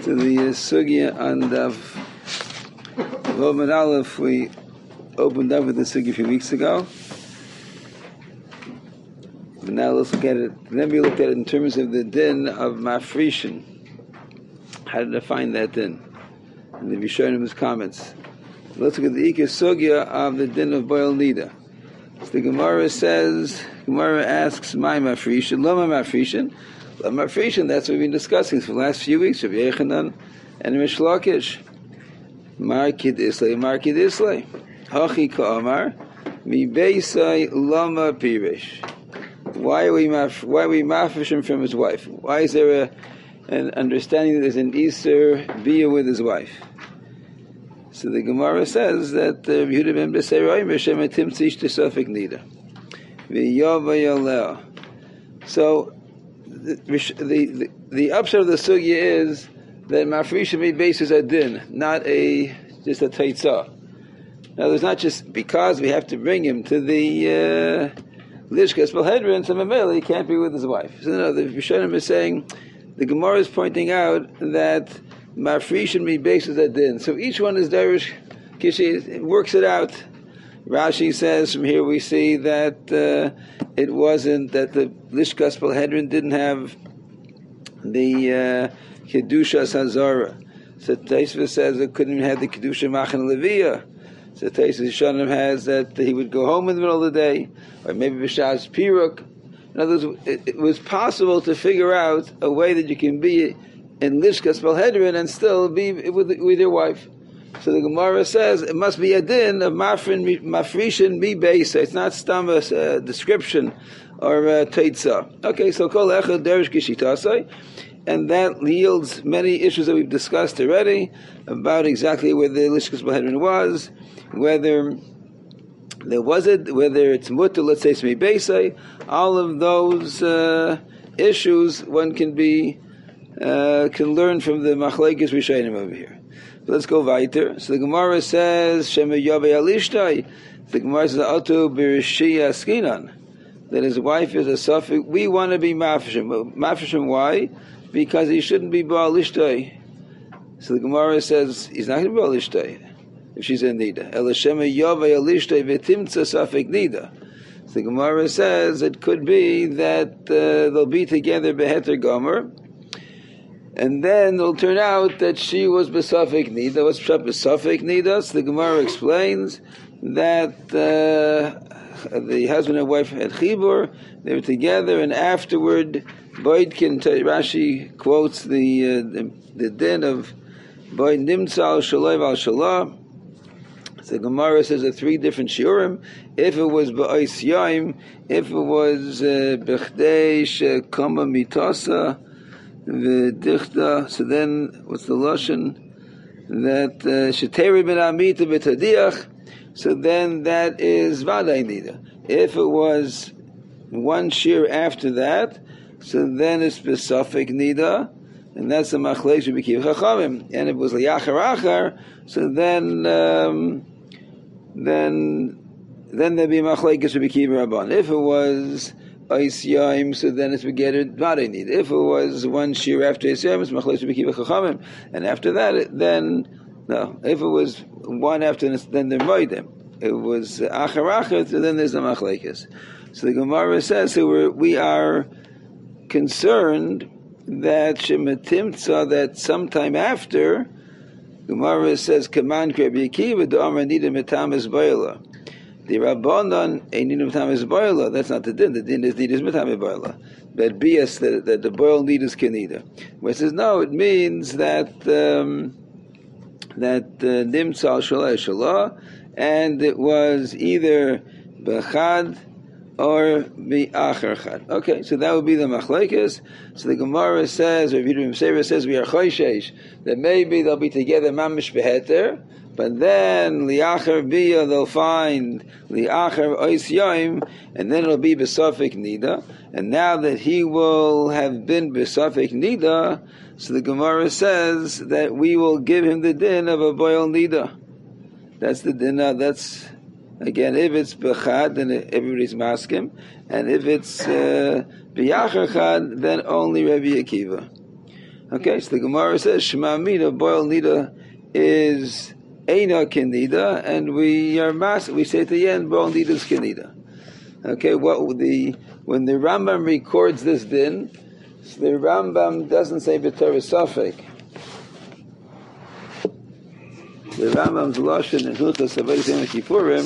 to the sugya on the Roman Aleph. We opened up with the sugya a few weeks ago. And now let's look at it. Then we looked at it in terms of the din of mafrishin. How to define that din? And the Rishonim comments. Let's look at the Ikar sugya of the din of boil nida. So the Gemara asks, "My mafrishin, lama mafrishin." Mafrishin, that's what we've been discussing for the last few weeks. Rabbi Yechanan and Rish Lakish. Markid Islay. Hachi ka'amar, mi beisai lama pirish. Why are we mafrishim from his wife? Why is there an understanding that there's an Easter bia with his wife? So the Gemara says that Yehuda ben Beseroim Hashem etimtzish tesafik nida. V'yava yaleh. So the upshot of the sugya is that mafrishim bases a din, not just a teitzah. Now, there's not just because we have to bring him to the Lishkas Belhedrin, so Mamela, he can't be with his wife. So no, the Rishonim is saying, the Gemara is pointing out that mafrishim bases a din. So each one is derish, Kishi works it out. Rashi says from here we see that it wasn't that the Lishkas Belhedrin didn't have the Kedusha Hazara. So Taisva says it couldn't even have the Kedusha Machan Leviyah. So Taisva Shonim has that he would go home in the middle of the day, or maybe B'Shas Piruk. In other words, it was possible to figure out a way that you can be in Lishkas Belhedrin and still be with your wife. So the Gemara says it must be a din of mafrishin mi beisa. It's not stamas description or teitzah. Okay, so kol echad derish gishitasai, and that yields many issues that we've discussed already about exactly where the Lishkas Belhedrin was, whether there was it, whether it's mutter, let's say mi beisa. All of those issues one can learn from the machlekes Rishonim over here. Let's go weiter. So the Gemara says, Shema Yavei Alishtai. The Gemara says, Atu Birishia Skinan. That his wife is a suffix. We want to be mafrishim. Mafrishim, why? Because he shouldn't be Baal Ishtai. So the Gemara says, he's not going to be Baal Ishtai if she's in Nida. Ela Shema Yavei Alishtai V'timtza Safik Nida. So the Gemara says, it could be that they'll be together Beheter Gomer. And then it'll turn out that she was Besafik Nida. What's Besafik Nida? So the Gemara explains that the husband and wife had Chibur, they were together, and afterward, Boydkin, Rashi quotes the din of Boyd Nimtza al Shalai al Shalah. So the Gemara says there 3 different shiurim. If it was Ba'is Yaim, if it was Bechdei Shekama Mitasa, V'dichta, so then what's the lashon? That sheteri ben amita b'tadiach. So then that is vaday nida. If it was one shir after that, so then it's besafik nida, and that's the machlek shebikiv chachamim. And if it was liyachar achar, so then there'd be machlek shebikiv rabban. If it was Ais Yaim, so then it's begetted Vade need. If it was one shir after Ais Yaim, it's Machlekes B'Kiva Chachamim, and after that, then no. If it was one after, then they're Moedim. It was Achar Achar, so then there's the Machlekes. So the Gemara says, so we are concerned that Shematimtza, that sometime after, Gemara says, Kaman Rabbi Akiva, the Amar Nida Metamis Ba'ila. The Rabbanon ain't need metamis boila. That's not the din. The din is need is metamis boila. But bias that the boil need is kenida. Where it says no, it means that nimtzal shalai shalah, and it was either bechad or bi'achar chad. Okay, so that would be the machlekes. So the Gemara says, or Yehuda ben says, we are choishesh that maybe they'll be together mamish beheter. But then liachar bia they'll find liachar ois yaim, and then it'll be besafik nida. And now that he will have been besafik nida, so the Gemara says that we will give him the din of a boil nida. That's the din. That's again, if it's bechad, then everybody's maskim, and if it's biyachar chad, then only Rabbi Akiva. Okay, so the Gemara says Shema Mina boil nida is Eina Kinida, and we say at the end boil nida is Kinida. Okay, when the Rambam records this din, so the Rambam doesn't say b'Torah Safek. The Rambam's lashon in Hilchos Avodas Yom Kippurim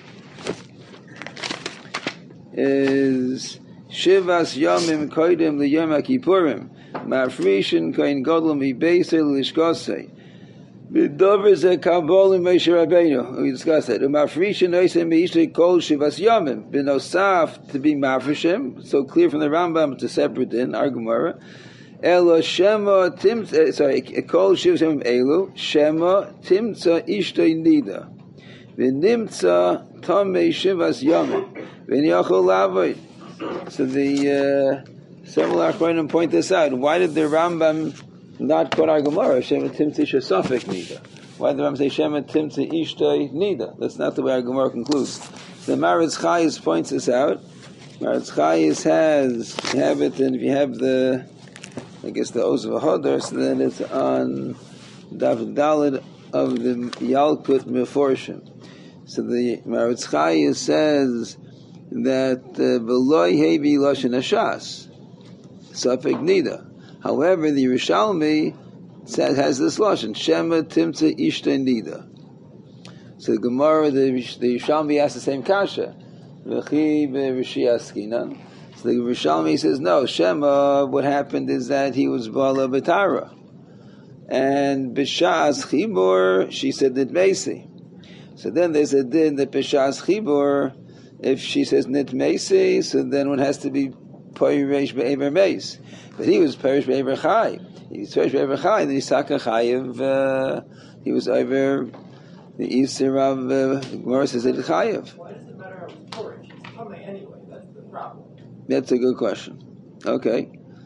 is Shivas Yomim Kodim LeYom Kippurim Mafrishin Koin Gadol MiBeisei L'Lishkosei B'Dover Ze Kabolim Moshe Rabbeinu. We discussed that. Mafrishin Oisei Meishtei Kol Shivas Yomim B'Nosaf to be Mafrishim. So clear from the Rambam, it's a separate din. Our Gemara. Elo Shema Timtza. Sorry, Kol Shivas Yomim Elu Shema Timtza Ishtei Nida V'Nimtza Tomei Shivas Yomim V'Niachol Lavoid. So the several Achronim point this out. Why did the Rambam not quote our Gemara? Shema Timtza Shesafek Nida. Why did the Rambam say Shema Timtza Ishtei Nida? That's not the way our Gemara concludes. The Maritz Chayes points this out. Maritz Chayes has, you have it, and if you have the Oz of Hodor, so then it's on David Dalet of the Yalkut Meforshim. So the Maritz Chayes says that V'loi hevi lashon hashas safek nida. However, the Yerushalmi has this lashon Shema Timtza Ishtei Nida. So the Gemara, the Yerushalmi asks the same kasha. V'chi b'Rishi Askinan. So the Yerushalmi says no. Shema, what happened is that he was bala b'tara, and b'shas chibur she said nitmeisi. So then there's a din that b'shas chibur, if she says nitmeisi, so then one has to be peiresh be'ever meis. But he was peiresh be'ever chai. He was peiresh be'ever chai. Then he saka chayiv. He was over the Isser of Gemara says that chayiv. Why does it matter of porridge? It's tummy anyway. That's the problem. That's a good question. Okay.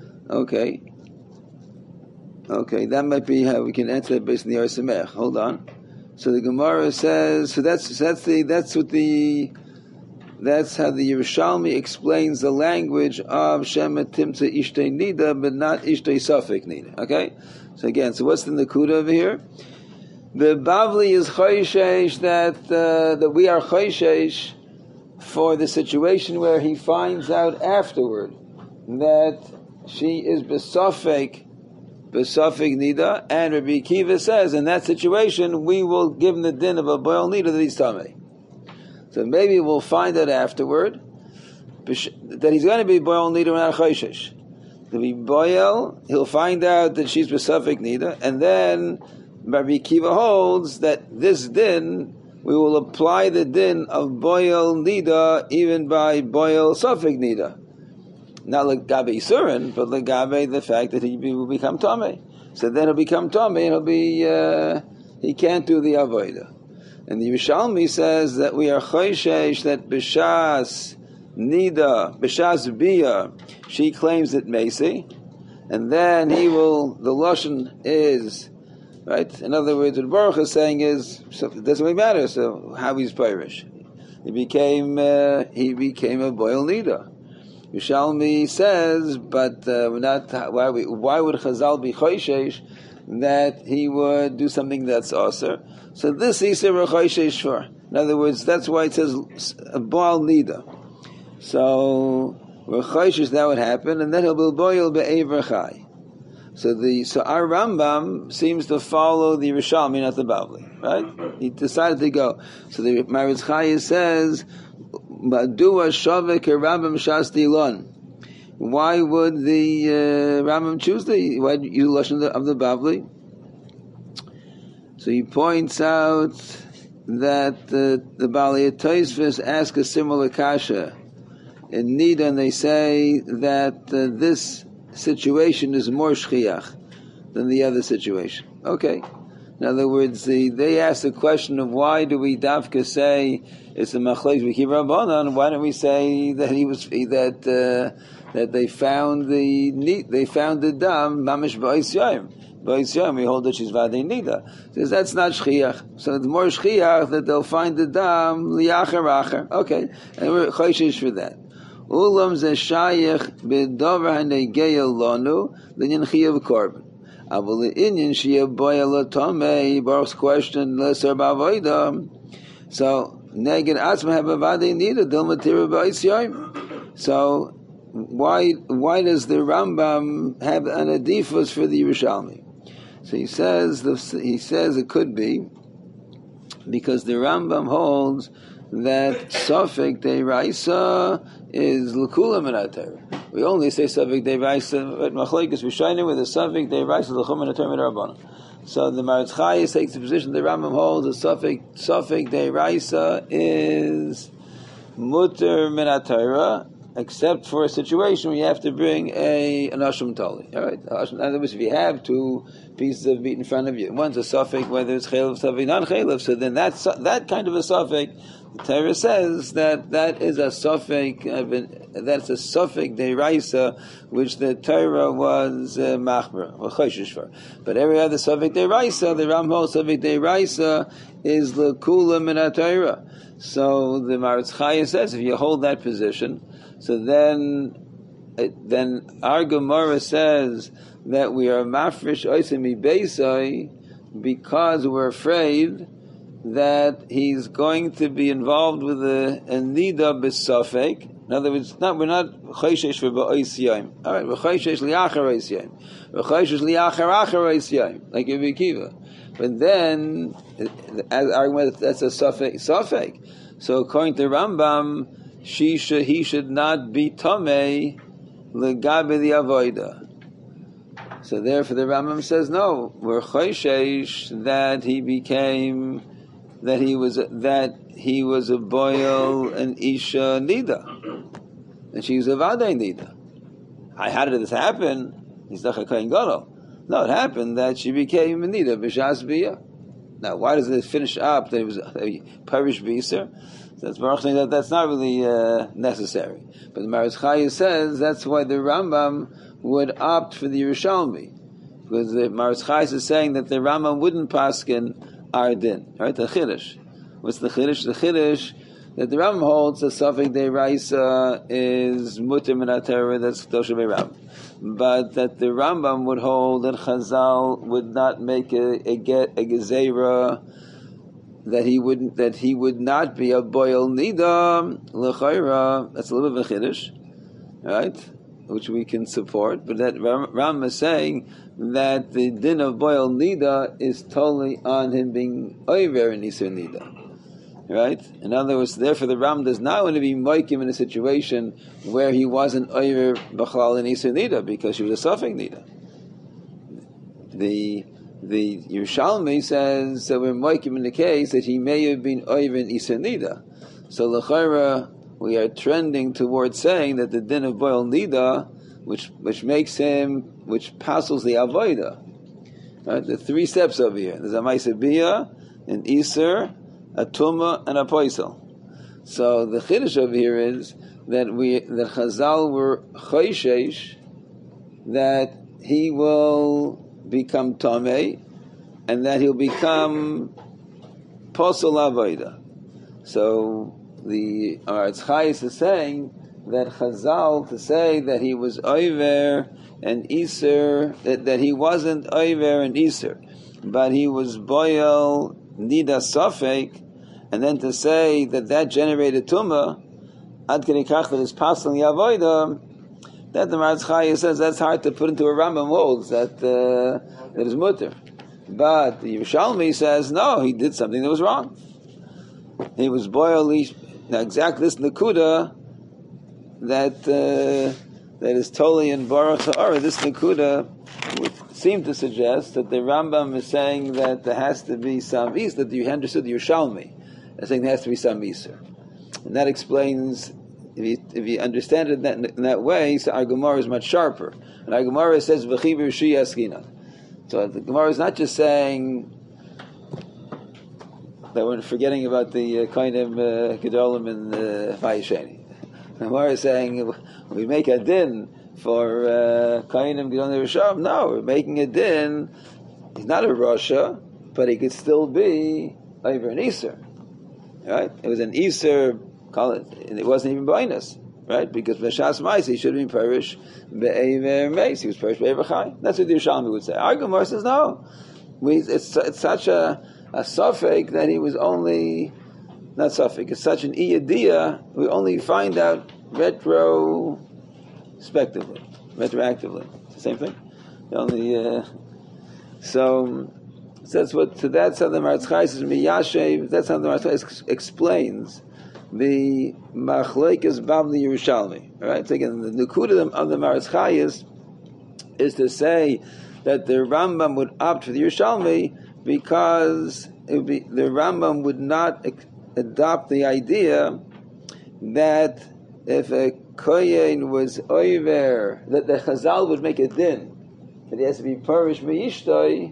That might be how we can answer it based on the Or Samech. Hold on. So the Gemara says. So that's how the Yerushalmi explains the language of Shema Timtza Ishtei Nida, but not Ishtei Safek Nida. Okay. So again, what's the Nakuda over here? The Bavli is Choishesh that we are Choishesh for the situation where he finds out afterward that she is besafek nida, and Rabbi Akiva says in that situation we will give him the din of a boil nida that he's tamei. So maybe we'll find out afterward that he's going to be boil nida and choishesh. To be boil, he'll find out that she's besafek nida, and then Rabbi Akiva holds that this din, we will apply the din of boil nida even by boil safek nida. Not like Gabe Isurin, but like Gabe the fact that he will become Tomei. So then he'll become Tomei and he'll be, he can't do the Avodah. And the Yerushalmi says that we are Choishesh that B'shas Nida, B'shas Bia, she claims it Mesi, and then the Lashon is, right? In other words, what Baruch is saying is, so it doesn't really matter. So how he's Pirish, he became a boil nida. Yerushalmi says, but we're not. Why would Chazal be choishesh that he would do something that's aser? So this Isser we're choishesh for. In other words, that's why it says a boil nida. So we're choishesh that would happen, and then he'll be boil be'ever chai. So our Rambam seems to follow the Yerushalmi, not the Bavli, right? He decided to go. So the Maritz Chayes says, "Madua shavek Rambam shas dilon." Why would the Rambam choose why use the lashon of the Bavli? So he points out that the Bali Tosfos ask a similar kasha in Nida, and they say that this situation is more shchiach than the other situation. Okay. In other words, they ask the question of why do we dafka say it's a machlekes v'ki rabbanan? Why don't we say that that they found the dam mamish ba'is yom? Ba'is yom we hold that she's vadei nida. Says that's not shchiach. So it's more shchiach that they'll find the dam liacher acher. Okay, and we're choishish for that. Ulam ze shayich b'davar hanegeya lanu l'nyan chiyav korban. Avul inyan shia boya latome. Baruch's question lesser bavoida. So neged atzma have avadei nida dilma tira ba'isyoim. So why does the Rambam have an adifus for the Yerushalmi? So he says it could be because the Rambam holds that Safek Deiraisa is L'Kula Minatayra. We only say Safek Deiraisa at Machlekes Rishonim with a Safek Deiraisa L'Chum Minatayra Rabbanan. So the Maratz Chayes takes the position the Rambam holds that Safek Deiraisa is Mutter Minatayra, except for a situation where you have to bring an Asham Tali. All right? In other words, if you have two pieces of meat in front of you, one's a suffix, whether it's chaylev, suffix, non-chaylev, so then that kind of a suffix, the Torah says that is a suffix, that's a suffix deraisa, which the Torah was machmer, or choshish for. But every other suffix deraisa, the Ramhol suffix deraisa, is l'kula min ha-Torah. So the Maratz Chayes says, if you hold that position, so then our Gemara says that we are mafresh oisemi beisai because we're afraid that he's going to be involved with a nida b'safek. In other words, we're not chayshesh for ba'oisiyim. All right, we're chayshesh liachar oisiyim. We're chayshesh liachar achar oisiyim, like Rabbi Akiva. But then, as argument, that's a safek. So according to Rambam, he should not be tamei legabe the avoida. So therefore, the Rambam says no. We're chayshesh that he was a boil and isha nida, and she was a vadei nida. How did this happen? He's not a kohen gadol. No, it happened that she became a nida b'shas biyah. Now, why does it finish up that it was a parish biser? So that's Baruch saying that's not really necessary. But the Maratz Chayes says that's why the Rambam would opt for the Yerushalmi, because the Maratz Chayes is saying that the Rambam wouldn't paskin our din. Right? The Chiddush. What's the Chiddush? The Chiddush that the Rambam holds the Safek Deiraisa is muter min ha-Torah, that's Kedosha Be'Rambam. But that the Rambam would hold that Chazal would not make a gezerah, that he would not be a boil nida l'chayra. That's a little bit of a chiddush, right? Which we can support. But that Ram is saying that the din of boil nida is totally on him being over in Isur nida, right? In other words, therefore the Ram does not want to be moikim in a situation where he wasn't over b'chalal in Isur nida because she was a suffix nida. The Yerushalmi says that we're moikim in the case that he may have been over in Isur nida. So l'chayra, we are trending towards saying that the din of boil nida, which passes the avoida. Right? The three steps over here. There's a ma'aseh biyah, an Isur, a tumah, and a poisel. So the chiddush over here is that Chazal were chayshesh that he will become tamei, and that he'll become posel avoida. So the Maratz Chayes is saying that Chazal, to say that he was over and Isur, that he wasn't over and Isur, but he was boil nida safek, and then to say that generated tumah, ad k'nei kach that is posel avoida, that the Maratz Chayes says that's hard to put into a Rambam molds that is mutter. But the Yerushalmi says no, he did something that was wrong. He was boiled. Now exactly this nakuda that is totally in Baruch Ha'ara. This nakuda would seem to suggest that the Rambam is saying that there has to be some is that you understood the Yerushalmi. I think there has to be some isur, and that explains. If you understand it in that way, so our Gemara is much sharper. And our Gemara says, "V'chi b'rishi yaskina." So the Gemara is not just saying that we're forgetting about the Kohanim Gedolim and Vayisheni. The Gemara is saying we make a din for Kohanim Gedolim Risham. No, we're making a din. He's not a Rasha, but he could still be over an Isur. Right? It was an Isur. Call it. It wasn't even bonus. right? Because B'Shas Ma'is he should have been Perish Be'ever Meis. He was Perish Be'ever Chai. That's what the Yerushalmi would say. Our Gemara says no. It's such a suffix that he was only not suffix. It's such an iyadiyah. We only find out retroactively. It's the same thing. The only so that's what. So that's how the Maratz Chai says Miyashev. That's how the Maratz Chai explains the Machlekes Bavli Yerushalmi. All right. So again, the Nukuda of the Maratz Chai is to say that the Rambam would opt for the Yerushalmi because the Rambam would not adopt the idea that if a kohen was over, that the Chazal would make a din that he has to be parish meishtoi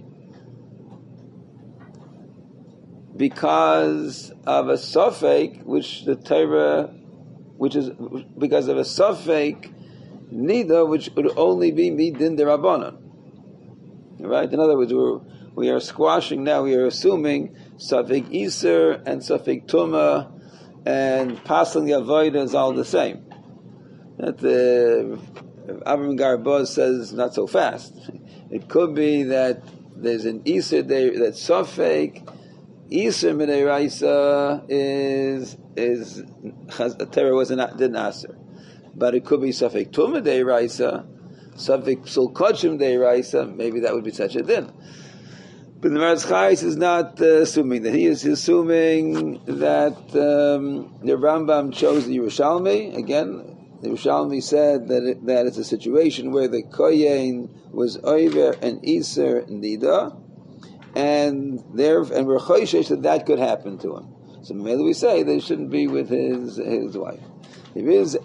because of a suffix, which the Torah, which is because of a suffix nida, which would only be midin derabanan. Right? In other words, we are squashing now. We are assuming suffix iser and suffix tuma and passing the avodah is all the same. That Avram Garbaz says not so fast. It could be that there's an iser there, that suffix iser midiraisa is Torah didn't answer, but it could be suffix tuma deiraisa, suffix sul kodshim deiraisa. Maybe that would be such a din. But the Maratz Chai is not assuming that. He is assuming that the Rambam chose the Yerushalmi. Again, the Yerushalmi said that it's a situation where the Kohen was Oiver and Iser Nida, and we're choishish that could happen to him. So maybe we say that he shouldn't be with his wife. There is a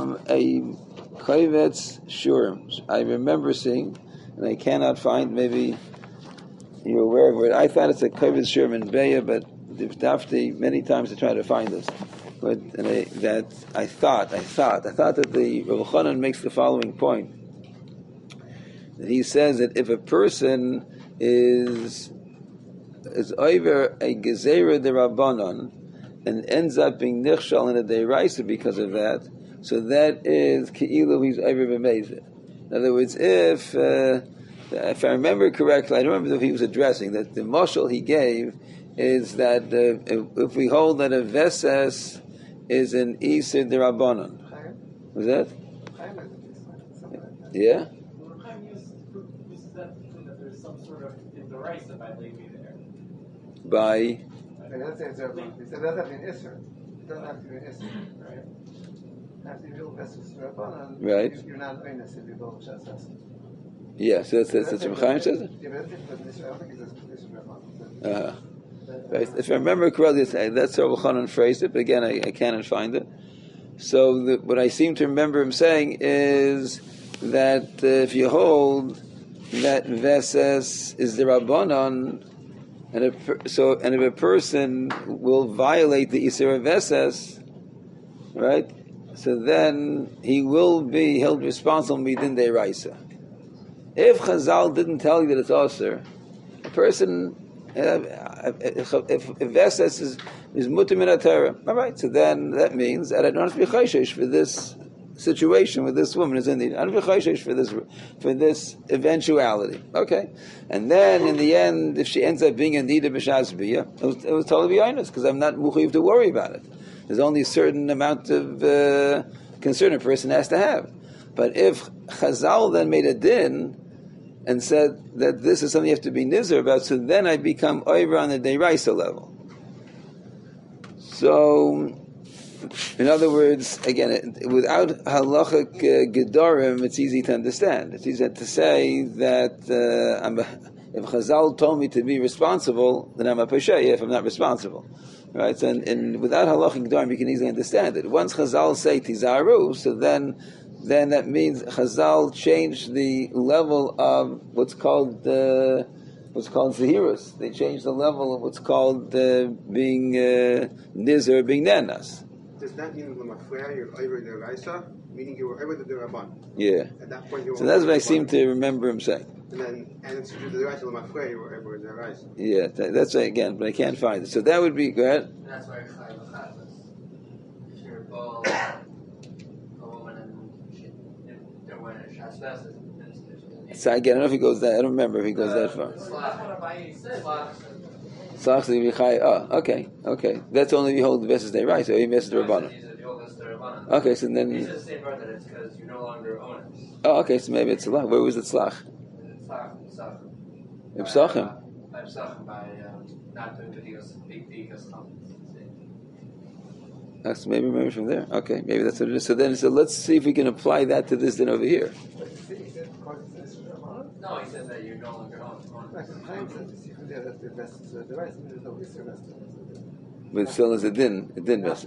Kovetz Shurim I remember seeing, and I cannot find, maybe you're aware of it. I thought it's a Kovetz Shurim in Beya, but Dafti many times to try to find this. But I thought that the Rav Chanan makes the following point. That he says that if a person is over a gezerah derabbanon and ends up being nichshal in a deiraisa because of that, so that is keilu he's over b'meizeh. In other words, if I remember correctly, I don't remember if he was addressing that the mashal he gave is that if we hold that a veses is an iser derabbanon, was that? Yeah. There's some sort of deraisa by Levi there. By. He said it doesn't have to be an Isser. It doesn't have to be an Isser, right? After you build Vessus Rabbanan, right. You're not oinus if you build Shas. Yeah, so that's what Shem Chaim says it? Yeah, but I don't think it's Isser Rabbanan. Right. If I remember correctly, that's how Rav Chanan phrased it, but again, I cannot find it. So what I seem to remember him saying is that if you hold that Veses is the Rabbanon, and if a person will violate the Isra Veses, right? So then he'll be held responsible midin deiraisa. If Chazal didn't tell you that it's Osir, a person, if Veses is mutter min HaTorah, all right, so then that means that I don't have to be chayshish for this situation with this woman is in need. I don't have to be chayshish for this eventuality. Okay, and then in the end, if she ends up being in need of b'shas biyah, it was totally honest because I'm not muchiv to worry about it. There's only a certain amount of concern a person has to have. But if Chazal then made a din and said that this is something you have to be nizar about, so then I become over on the deiraisa level. So, in other words, again, without halachic gedarim, it's easy to understand. It's easy to say that if Chazal told me to be responsible, then I'm a peshay if I'm not responsible. Right? So, and without halachic gedarim, you can easily understand it. Once Chazal say tizaru, so then that means Chazal changed the level of what's called zahirus. They changed the level of what's called being nizar, being nenas. Does that mean l'mafreya you're over the raisa, meaning you were over the rabban? Yeah. At that point, you were. So that's what I seem to remember him saying. And it's the raisa l'mafreya you were over the raisa. Yeah, that's right again, but I can't find it. So that would be, go ahead. And that's why if you're involved, a asbestos. So again, I don't know if he goes that. I don't remember if he goes that far. Slach the Vichai. Oh, okay. That's only if you hold the Vesses Day right, so he misses the Rabbana. Okay, so then. He says the same word that it's because you no longer own it. Oh, okay, so maybe it's Slach. Where was it Slach? Psachim. By Psachim, by not doing the Digas. That's maybe remember from there. Okay, maybe that's what it is. So let's see if we can apply that to this then over here. No, he says that you no longer own it. But still is a din message.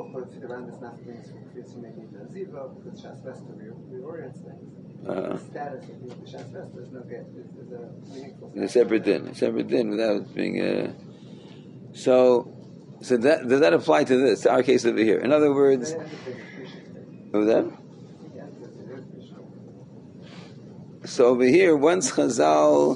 A separate din without being so that does that apply to this, to our case over here? In other words, over that. So over here, once Chazal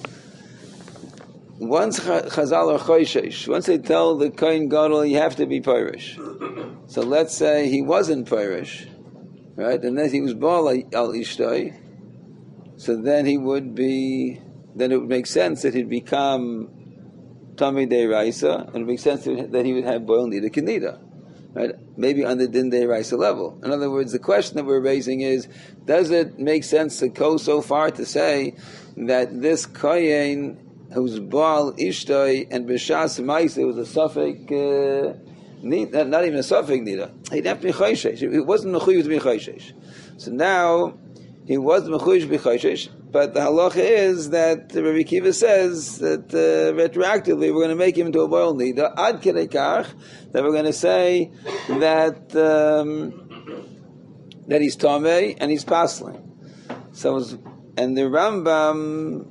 are choishesh, once they tell the Kohen Gadol you have to be Pirish. So let's say he wasn't Pirish, right? And then he was Baal al Ishtoi. So then it would make sense that he'd become Tamei Deiraisa, and it would make sense that he would have Boil Nida Kenida. Right? Maybe on the Din Deiraisa level. In other words, the question that we're raising is, does it make sense to go so far to say that this Kohen who's Baal Ishtoi and B'Shas Maisa was a Safek not even a Safek Nida. He'd have to be Choishesh. It wasn't Mechuyev to be Choishesh. So now he was Mechuyev to be Choishesh, but the halacha is that Rabbi Kiva says that retroactively we're going to make him into a Baal Nida ad kedei kach that we're going to say that that he's Tomei and he's Pasling. So and the Rambam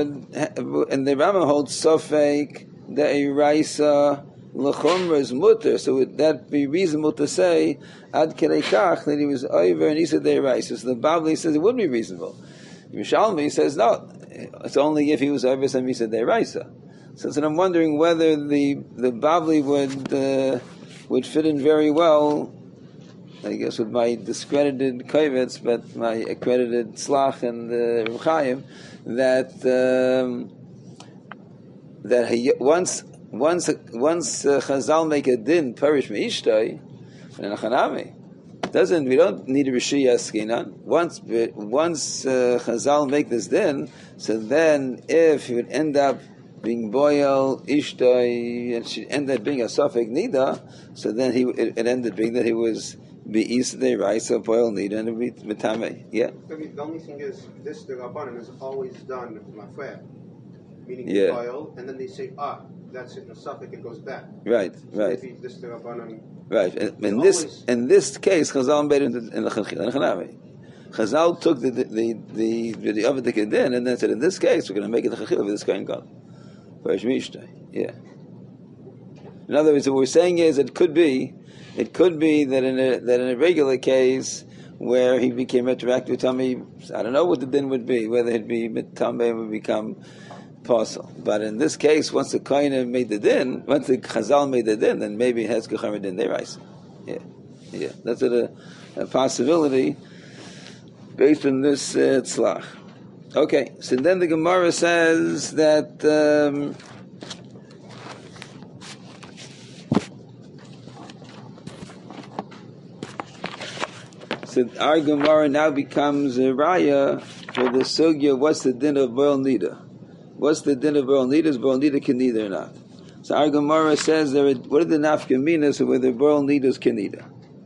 holds Sofek Deiraisa L'chumra is mutter, so would that be reasonable to say ad kedei kach that he was over and he said Deiraisa? So the Bavli says it would be reasonable. Yerushalmi says no, it's only if he was over and he said Deiraisa. So I'm wondering whether the Bavli would fit in very well, I guess, with my discredited Kovetz, but my accredited Slach and Reb Chaim, that once Chazal make a din Parish Meishtoi and Achanami, we don't need a Rishiyah Skinan. Once Chazal make this din, so then if he would end up being Boyal Ishtoi and she ended up being a Safek Nida, so then it ended being that he was Be'is Deiraisa Boyal Nida and Mitame. Yeah. The only thing is this the Rabbanan is always done Mafreya, meaning boil, and then they say that's it in the suffix, it goes back. Right. Maybe this the Rabbanan. Right. In this case, Chazal made it in the Chanami. Chazal took the Avadik din and then said, in this case, we're going to make it the Chachil of this kind of God. Yeah. In other words, what we're saying is it could be that in a regular case where he became retroactive Tami, I don't know what the din would be, whether it'd be Tami would become possible. But in this case, once the Kohen made the din, once the Chazal made the din, then maybe it has Kechamar din Deiraisa. Yeah. That's a possibility based on this tzlach. Okay, so then the Gemara says that so our Gemara now becomes a raya for the sugya. What's the din of Boil Nida? What's the din of Boil Nida? Is Boil Nida Kenida or not? So our Gemara says what are the nafkaminas of whether Boil Nida is Kenida?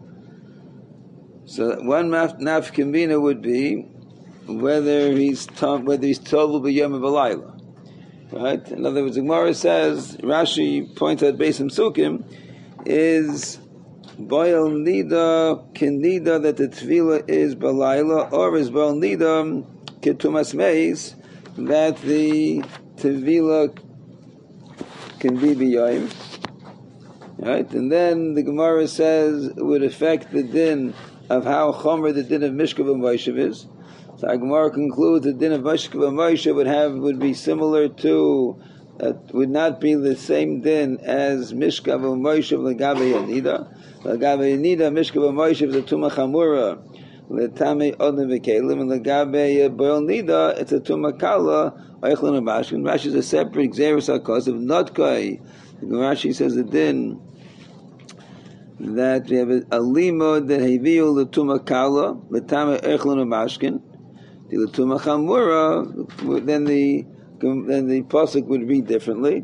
So one nafkamina would be whether he's told b'yom v'layla, right? In other words, the Gemara says, Rashi points out Beis Sukkim is Boil Nida Kenida that the Tvila is b'layla, or is Boil Nida Ketumas Meis that the Tvila can be b'yom, right? And then the Gemara says it would affect the din of how chomer the din of Mishkav and Moshev is. So Gemara concludes the din of Mishkav and Moshev would be similar to, would not be the same din as Mishkav and Moshev l'gabe Yanida. L'gabe Yanida, Mishkav and Moshev is a Tumah Chamura. letame odem v'kelim, and legabe boil nida, it's a tumakala, oichlin u'mashkin. Rashi is a separate xeris hakos of notkai. Rashi says the din that we have a limod that heviu l'tumakala, letame oichlin u'mashkin, the l'tumachamura, then the pasuk would read differently.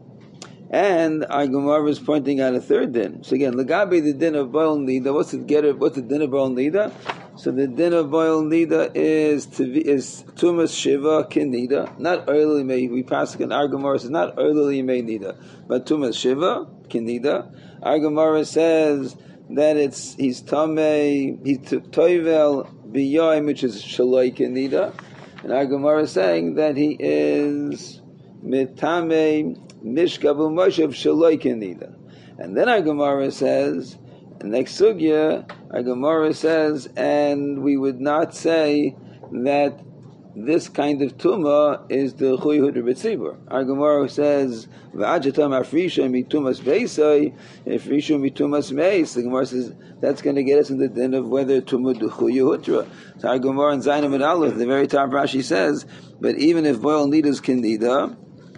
And our Gemara is pointing out a third din. So again, Lagabi, the din of boil nida. What's the din of boil nida? So the din of boil nida is tumas shiva kinida, not early may. We pass in our Gemara says not early may nida, but tumas shiva kinida. Our Gemara says that he's tamei, he's toivel biyoim, which is shaloi kinida, and our Gemara is saying that he is mitamei Mishkavu Moshev Shaloi Kenida. And then our Gemara says, next sugya, our Gemara says, and we would not say that this kind of tumah is the Chuyhud B'tzibur. Our Gemara says, V'ajatam Afrisha Mitumas Beisai, Afrisha Mitumas Meis. The Gemara says, that's going to get us in the din of whether tumah du Chuyhutra. So our Gemara in Zainam and Aleph, the very top Rashi says, but even if boil nidas Kenida,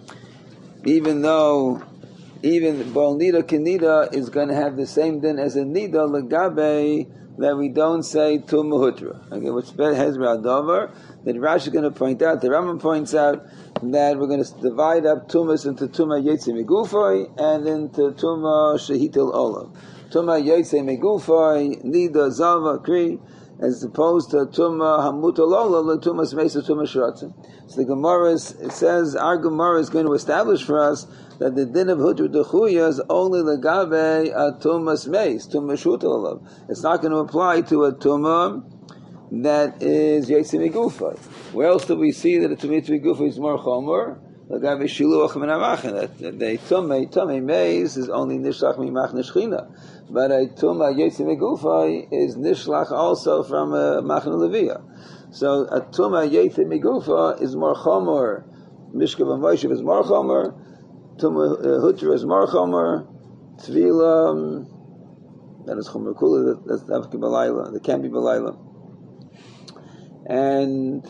even though Bol Nida Kinida is going to have the same din as a Nida Lagabe, that we don't say Tumuhutra. Okay, what's Hezra Dover, that Rashi is going to point out, the Rambam points out that we're going to divide up Tumas into Tuma Yetze Megufoi and into Tuma Shehitil Olav. Tuma Yetze Megufoi, Nida Zava Kri, as opposed to Tuma Hamutal Olav, Tuma Smeisa Tuma Shratzim. So the Gemara says, our Gemara is going to establish for us that the din of Hutra Dechuya is only Legabe a Tumas Meis, Tuma Shutal. It's not going to apply to a Tuma that is Yetze Megufoi. Where else do we see that a Tuma Yetze Megufoi is more Chomer? Legabe Shiluach Min HaMachan. That the Tuma Meis is only Nishlach Mimach Nishchina. But a Tuma Yetze Megufoi is Nishlach also from a Machan Leviyah. So a Tuma Yetze Megufa is more Chomer. Mishkav Moshev is more Chomer. Tuma Hutra is more Chomer. Tvila, that is Chomer Kula, that's Davka Balayla. That can't be Balayla. And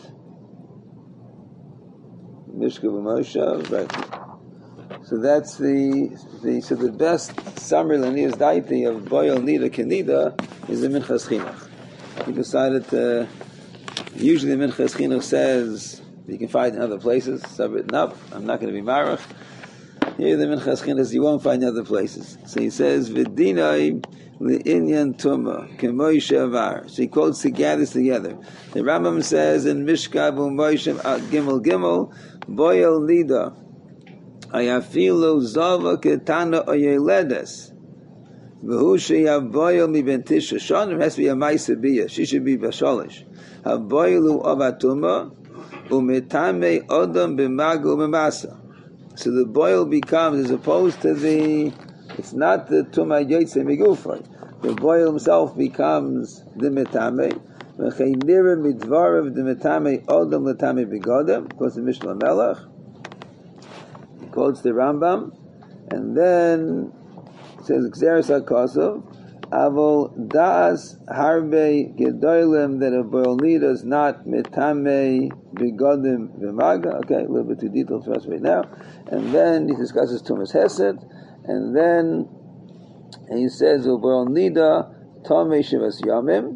Mishkav Moshev, right. So that's the best summary Lanias Daiti of Boil Nida Kenida is the Minchas Chinuch. We decided to. Usually the Minchas Chinuch says you can find in other places. It's written up. I'm not going to be marach. Here the Minchas Chinuch says you won't find in other places. So he says V'dinai li'inyan tuma k'moi shevar. So he quotes the gathers together. The Rambam says in Mishkav u'Moshe Gimel Gimel Boil Nida Ayafilu Zava Ketana Oyeledes. V'hu sheyav mi ben Tisha Shonim has to be a Maisa Biyah. She should be Basholish. Haboilu avatuma umetame odam b'magu b'masa. So the boil becomes, as opposed to it's not the tuma yotze megufay. The boil himself becomes the metame. V'cheinira midvarav the metame odam letame begodem. Quotes the Mishnah Melech. He quotes the Rambam, and then it says Xeris HaKosov. Avol das harbe gedoylem that a boil nida is not metame begodim v'maga. Okay, a little bit too detailed for us right now. And then he discusses Tumas Hesed, and then he says boil nida tome shivas yamim,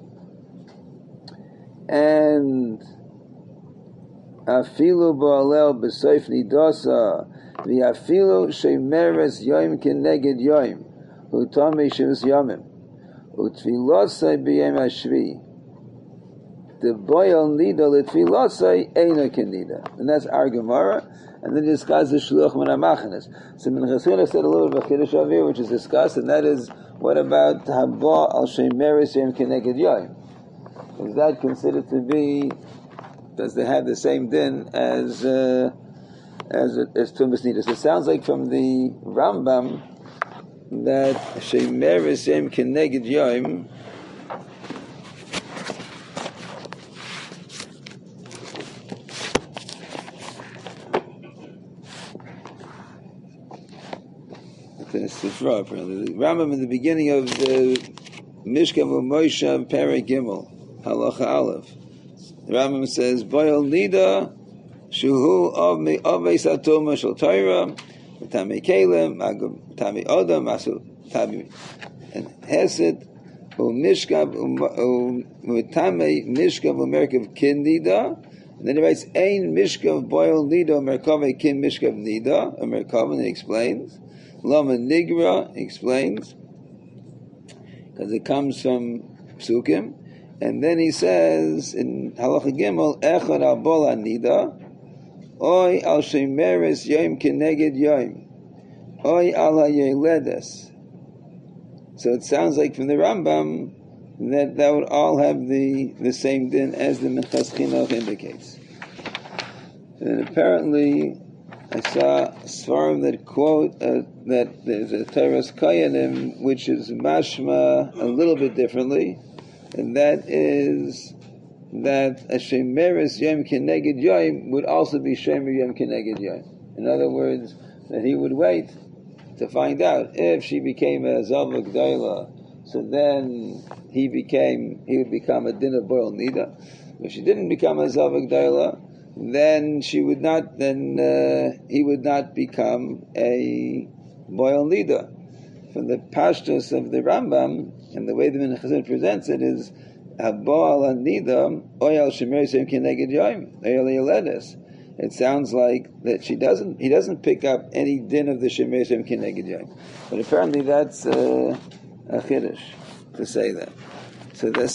and afilu boalel b'soif nidasa v'afilu shemeres yoim keneged yoim. Utame shivas yamim, utfilosai b'yem hashvi. The boil nida l'tfilosai eina kenida, and that's our Gemara. And then he discusses the shluch min hamachanes. So Minchas Chinuch said a little bit of chiddush over here, which is discussed, and that is what about haba al shemeres yom keneged yoim? Is that considered to be? Does they have the same din as tumas nidas? It sounds like from the Rambam that shemeres yom keneged yoim Sifra, apparently. The Rambam in the beginning of the Mishkav of Moshe Perek Gimel Halacha Aleph. The Rambam says, Boil Nida, Shuhu of Atoma Shal Torah, Tami Kalim, Tami Odam, Masu Tami and Hesed, Mishkav, Tami Mishkav, Merkav Kin Nida. And then he writes, Ein Mishkav Boil Nida, Merkava Kin Mishkav Nida, Merkava, and he explains. Lama Nigra, he explains, because it comes from Psukim. And then he says in Halacha Gimel, Echad al Bola Nida, Oy al Shemeres Yom Keneged Yom, Oy al HaYeledes. So it sounds like from the Rambam that would all have the same din as the Minchas Chinuch indicates. And apparently, I saw Svarim that quote that there's a Teres Kayanim which is mashma a little bit differently. And that is that a Shemeres Yom Keneged Yom would also be Shemer Yom Keneged Yom. In other words, that he would wait to find out if she became a Zava G'dayla, so then he would become a Din of Boil Nida. If she didn't become a Zava G'dayla, then he would not become a Boil Nida. From the pashtus of the Rambam, and the way the Minchas presents it is Habal Nida Oyal Shemer Yom Keneged Yom Oyal Yeledes. It sounds like that he doesn't pick up any din of the Shemer Yom Keneged Yom, but apparently that's a chiddush to say that. So the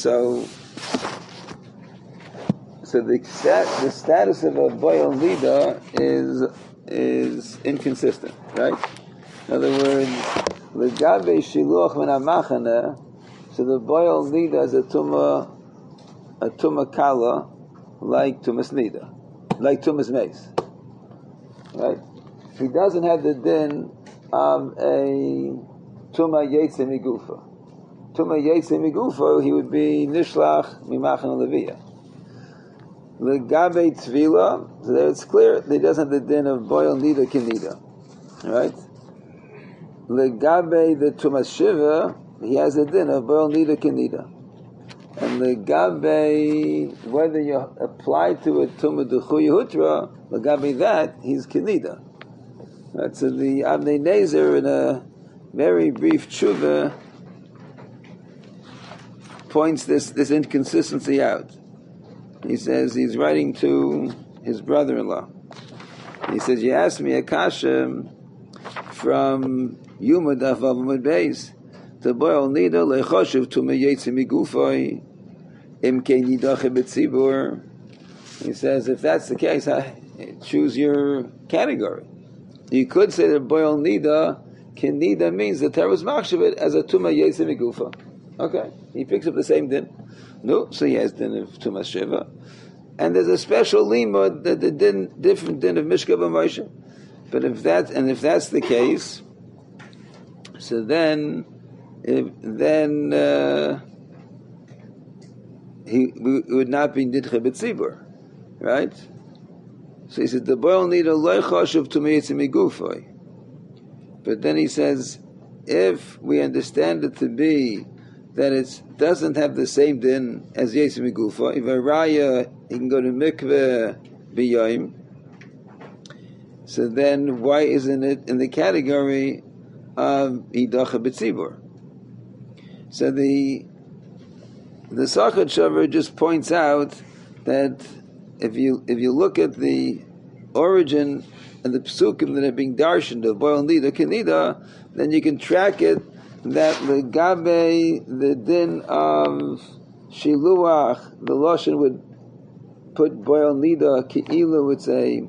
status of a Boil Nida is inconsistent, right? In other words, L'gabe shiluach min hamachana, so the Boil Nida is a tumah kala, like tumas nida, like tumas mace, right? He doesn't have the din of a tumah yetze migufa. Tumah yetze migufa, he would be nishlach mimachana leviyah. L'gabe tvila, so there it's clear that he doesn't have the din of Boil Nida kinida, right? Legabe the Tumas Shiva, he has a din of Boil Nida Kenida. And Legabe, whether you apply to it Tumah Duchu Yehutra, Legabe that, he's Kenida. Right, so the Avnei Nezer, in a very brief tshuva, points this inconsistency out. He says, he's writing to his brother-in-law. He says, you asked me a kasha from Yuma Daf Avamad Beis to Boil Nida lechoshev Tumah Yetze Migufay Imkein Yidache B'tzibur. He says, if that's the case, choose your category. You could say that Boil Nida Nida means that Torah was machshavit as a Tumah Yetze Migufa. Okay, he picks up the same din. No, so he has din of Tumah Shiva, and there's a special limud that the different din of Mishkav and Moshe. But if that's the case, so then he would not be nidche b'tzibur, right? So he said the Boil Nida loy choshev tumah yetze migufay. But then he says, if we understand it to be that it doesn't have the same din as yetze migufay, if a raya he can go to mikveh b'yom, so then why isn't it in the category of Hidacha B'tzibur? So the Sachat Shavar just points out that if you look at the origin and the psukim that are being darshaned of Boil Nida Kenida, then you can track it that Legabe, the din of Shiluach, the Lashon would put Boil Nida Ki'ilu, it's a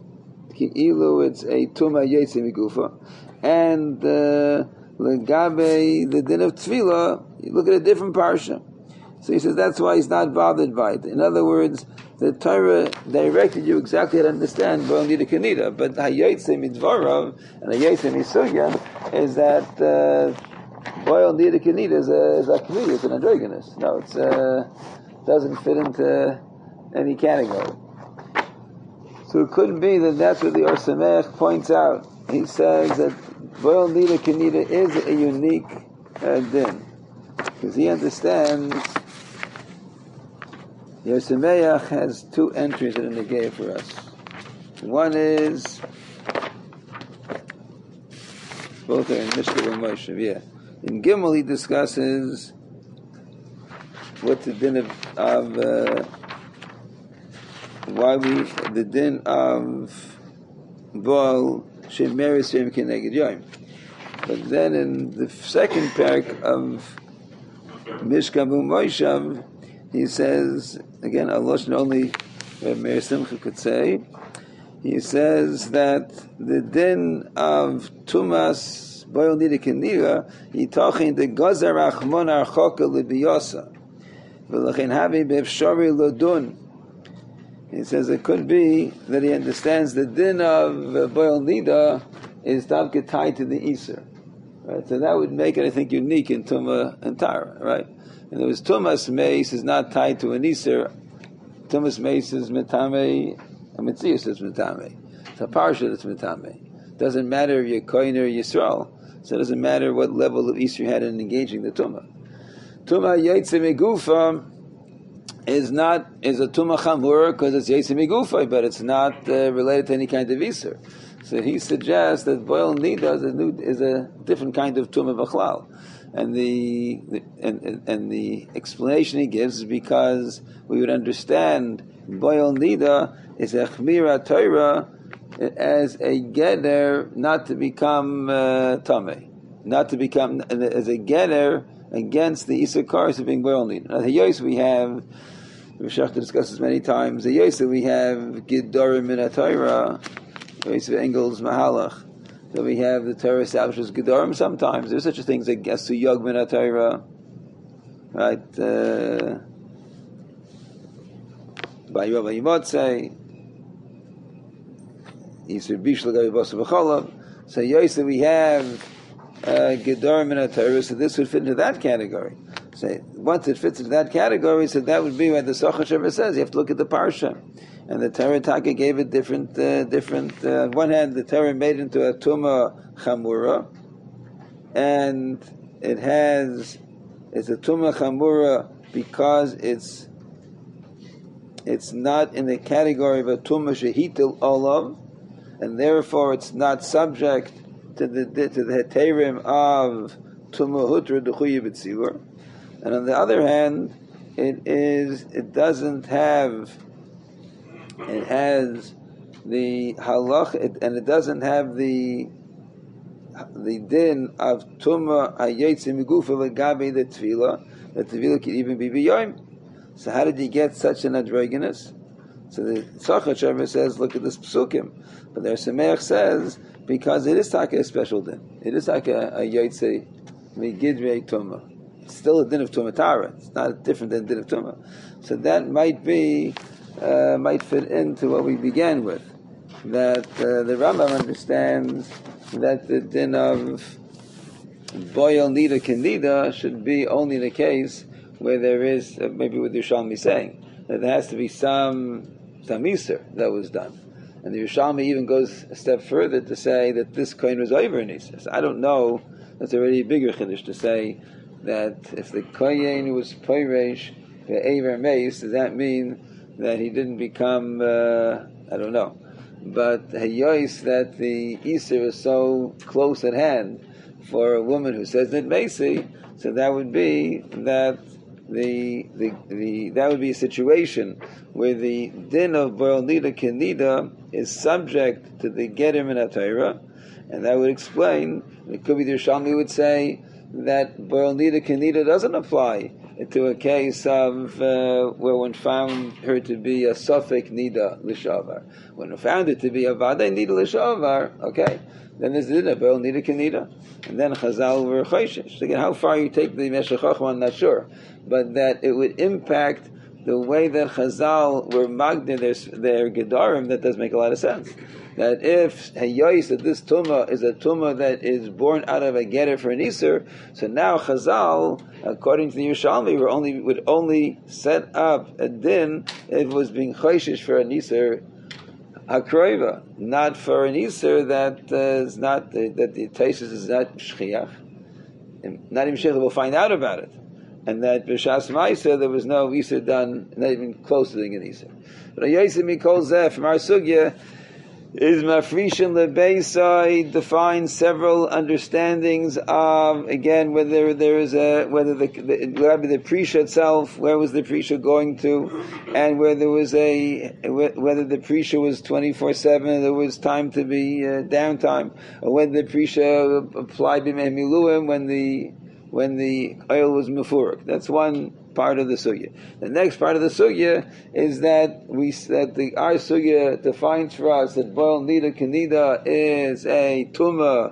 Tumah Yetze Migufa, and Legabe, the din of Tefillah, you look at a different parsha. So he says that's why he's not bothered by it. In other words, the Torah directed you exactly how to understand Boil Nida Kenida, but Hayetze Midvarav and Hayetze Misugya is that Boil Nida Kenida is a Kenida, it's an androgynous. No, it doesn't fit into any category. So it couldn't be that that's what the Or Sameach points out. He says that Boil Nida Kenida is a unique din, because he understands Yosemeach has two entries in the Negea for us. One is, both are in Mishka and Moshe, yeah. In Gimel he discusses what the din of the din of Baal Shemeris Yom Keneged Yom. But then in the second parak of Mishka Moshav, he says, again, a lashon only Meir Simcha could say, he says that the din of Tumas Boil Nida Kenira, he talking the Gazar Achmon Archoka Libiyasa. V'lachin Havi B'Efshari Lodun. He says it could be that he understands the din of Boil Nida is tabka tied to the Isser. Right? So that would make it, I think, unique in Tumah and Tara, right? And there was Tumas Meis is not tied to an Isser. Tumas Meis is Metame, and Metzius is Metame. It's a Parsha that's Metame. Doesn't matter if you're Kohen or Yisrael. So it doesn't matter what level of Isser you had in engaging the Tumah. Tumah Yaitse Megufa is a Tumah Chamur because it's Yaitse Megufa, but it's not related to any kind of Isser. So he suggests that Boil Nida is a different kind of Tumah B'chlal. And the explanation he gives is because we would understand Boil Nida is a Chmira Torah as a Geder not to become Tameh, not to become as a Geder against the Issachars of being Boil Nida. Now the Yos we have, Shachta discusses many times, the Yos we have Gedorim in a Torah, Yos of Engel's Mahalach. So we have the Torah establishes Gedorim sometimes. There's such a thing as a Gesu Yog min HaTorah, right? By Rabbi Yimotzei, Yisur Bishla Gabi Bosa B'cholav. So Yosef we have Gedorim min HaTorah, so this would fit into that category. So once it fits into that category, so that would be why the Sochar Shabbat says you have to look at the Parsha. And the Torah Taka gave it different. On one hand, the Torah made it into a Tumah Chamura, and it's a Tumah Chamura because it's not in the category of a Tumah Shehitil Olav, and therefore it's not subject to the Heterim of Tumah Hutra D'chuya B'tzibur. And on the other hand, it has the halach, and it doesn't have the din of tumah hayetze migufa legabe the tefillah. The tefillah can even be b'yoyim. So how did he get such an androgynous? So the Tzachar Shavah says, look at this psukim. But the Sameach says, because it is taka a special din. It is taka a yetze migidrei tumah. It's still a din of tumah tara. It's not different than din of tumah. So that might fit into what we began with, that the Rambam understands that the din of Boil Nida Kenida should be only in a case where there is, maybe what the Yerushalmi saying, that there has to be some Isser that was done. And the Yerushalmi even goes a step further to say that this coin was over in Isser. So I don't know, that's already a bigger chiddush to say that if the kohen was Poiresh, the Eiver Meis, does that mean that he didn't become, I don't know. But Hayois, that the Easter is so close at hand for a woman who says that Macy, so that would be that that would be a situation where the din of Boil Nida Kenida is subject to the Gedim in HaTorah, and that would explain, it could be the Yerushalmi would say that Boil Nida Kenida doesn't apply to a case of where one found her to be a Suffolk Nida Lishavar. When one found it to be a Vadai Nida Lishavar, okay, then there's the Boil Nida Kenida. And then Chazal were Chayshish. Again, how far you take the Meshech Chochmah, I'm not sure. But that it would impact the way that Chazal were magdir their Gedarim, that does make a lot of sense. That if Hayois, that this Tumah is a Tumah that is born out of a Getter for an Isser, so now Chazal, according to the Yerushalmi, would only set up a din if it was being Chayshish for an Isser Hakroiva, not for an Isser that is not, that the Taisus is not Shchiach. Not even Shchiach will find out about it. and that b'shas ma'isa there was no Isser done, not even close to doing an Isser. But a Yosef Mikol Zeh from our sugya is Mafrishin Lebeisai defines several understandings of, again, whether there is whether the Prisha itself, where was the Prisha going to, and whether there was whether the Prisha was 24/7, there was time to be downtime, or whether the Prisha applied b'mehmiluim when the oil was mefurik. That's one part of the sugya. The next part of the sugya is that our sugya defines for us that boil nida kanida is a tumah,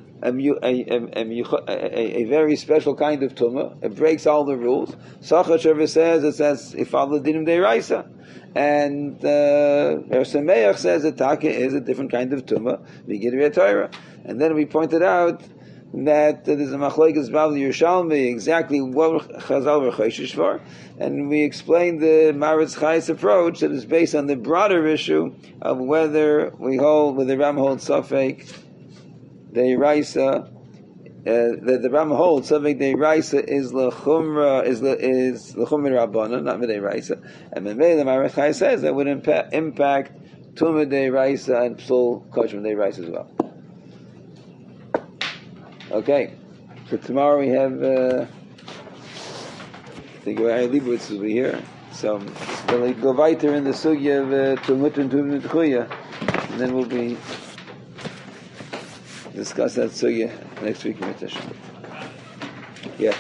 a very special kind of tumah. It breaks all the rules. Sachar says it says if all the dinim deiraisa, and Sameach says that taka is a different kind of tumah. We get a Torah, and then we pointed out that there's a machlokes Bavli Yerushalmi exactly what Chazal were chayshish for, and we explained the Maritz Chayes approach that is based on the broader issue of whether the Ram holds Safek Deiraisa, the Ram holds Safek Deiraisa is l'chumra Rabbana, not Deiraisa, and the Maritz Chayes says that would impact Tumah Deiraisa and Psul Kosher Deiraisa as well. Okay, so tomorrow we have, I think Ari Leibowitz will be here. So we'll go weiter in the sugya of Tumut and Tumut Chuya, and then we'll be discuss that sugya next week in Mitzvah. Yeah.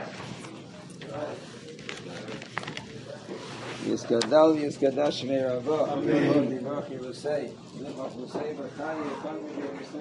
Yiskadal, Yiskadash, Me'erava, Amen.